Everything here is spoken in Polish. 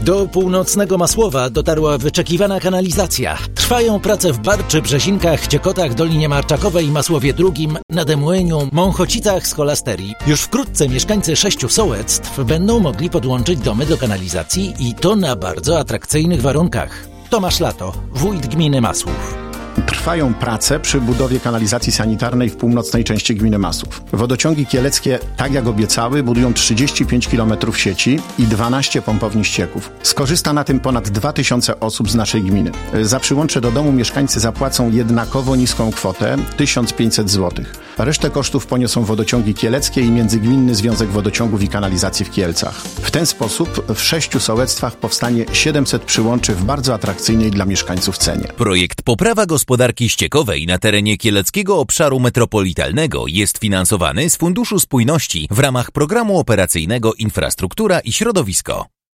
Do północnego Masłowa dotarła wyczekiwana kanalizacja. Trwają prace w Barczy, Brzezinkach, Ciekotach, Dolinie Marczakowej, Masłowie II, Nademłyniu, Mąchocicach, Scholasterii. Już wkrótce mieszkańcy 6 sołectw będą mogli podłączyć domy do kanalizacji i to na bardzo atrakcyjnych warunkach. Tomasz Lato, wójt gminy Masłów. Trwają prace przy budowie kanalizacji sanitarnej w północnej części gminy Masłów. Wodociągi kieleckie, tak jak obiecały, budują 35 km sieci i 12 pompowni ścieków. Skorzysta na tym ponad 2000 osób z naszej gminy. Za przyłącze do domu mieszkańcy zapłacą jednakowo niską kwotę 1500 zł. Resztę kosztów poniosą wodociągi kieleckie i Międzygminny Związek Wodociągów i Kanalizacji w Kielcach. W ten sposób w 6 sołectwach powstanie 700 przyłączy w bardzo atrakcyjnej dla mieszkańców cenie. Projekt Poprawa gospodarki ściekowej na terenie Kieleckiego Obszaru Metropolitalnego jest finansowany z Funduszu Spójności w ramach Programu Operacyjnego Infrastruktura i Środowisko.